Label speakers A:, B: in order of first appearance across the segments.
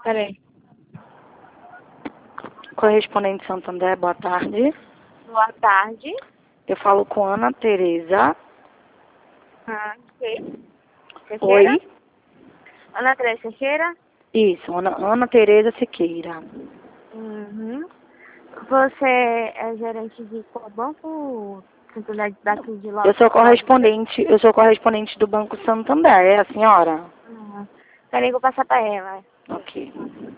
A: Peraí.
B: Correspondente Santander, boa tarde.
A: Boa tarde.
B: Eu falo com Ana Tereza.
A: Ok. Teixeira?
B: Oi?
A: Ana Tereza Teixeira?
B: Isso, Ana Tereza Siqueira.
A: Uhum. Você é gerente de qual banco? Santander daqui de Lauro?
B: Eu sou correspondente do Banco Santander, é a senhora?
A: Peraí que eu vou passar pra ela.
B: Ok.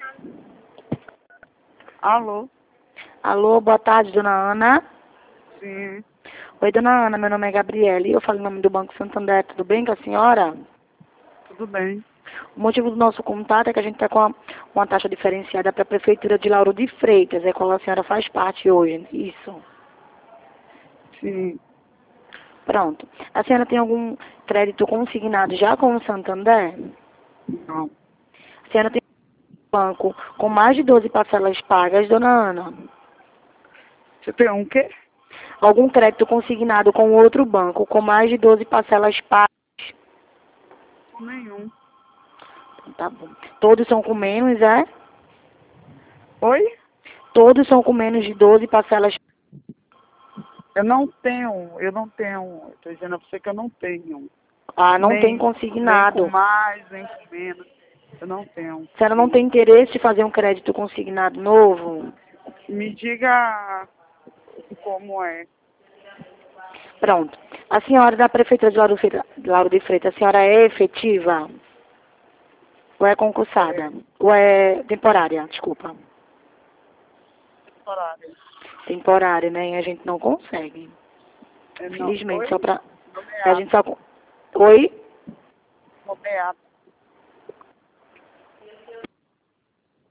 C: Alô?
B: Alô, boa tarde, dona Ana.
C: Sim,
B: Oi, dona Ana, meu nome é Gabriele, eu falo em nome do Banco Santander, tudo bem com a senhora?
C: tudo bem.
B: O motivo do nosso contato é que a gente está com uma taxa diferenciada para a Prefeitura de Lauro de Freitas, é qual a senhora faz parte hoje, isso.
C: Sim,
B: Pronto. A senhora tem algum crédito consignado já com o Santander?
C: não.
B: A senhora tem um banco com mais de 12 parcelas pagas, dona Ana?
C: Você tem um quê?
B: Algum crédito consignado com outro banco com mais de 12 parcelas pagas?
C: Nenhum.
B: Tá bom. Todos são com menos, é?
C: Oi?
B: Todos são com menos de 12 parcelas.
C: Eu não tenho. Estou dizendo a você que eu não tenho.
B: Ah, não tem
C: Nem com
B: consignado.
C: mais, nem com menos. Eu não tenho.
B: A senhora não tem interesse de fazer um crédito consignado novo?
C: Me diga como é.
B: Pronto. A senhora da Prefeitura de Lauro de Freitas, a senhora é efetiva? Ou é concursada? Ou é temporária, desculpa.
C: Horário.
B: Temporária, né? E a gente não consegue.
C: É, não.
B: Felizmente,
C: Oi?
B: só pra... A
C: Nomeado.
B: gente só... Oi?
C: Nomeado.